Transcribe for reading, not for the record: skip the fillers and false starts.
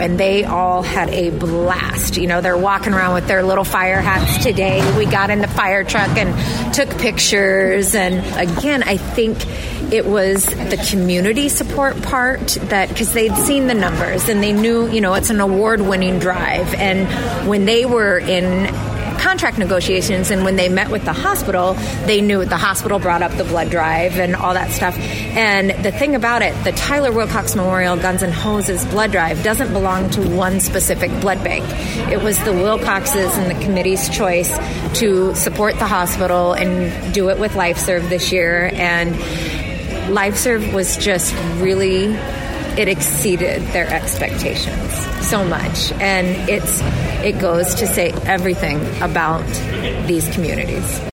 and they all had a blast. They're walking around with their little fire hats today. We got in the fire truck and took pictures. And again, I think it was the community support part that, because they'd seen the numbers and they knew, it's an award-winning drive. And when they were in contract negotiations and when they met with the hospital, they knew the hospital brought up the blood drive and all that stuff. And the thing about it, the Tyler Wilcox Memorial Guns and Hoses blood drive doesn't belong to one specific blood bank. It was the Wilcoxes and the committee's choice to support the hospital and do it with LifeServe this year. And LifeServe was just really, it exceeded their expectations so much. And it goes to say everything about these communities.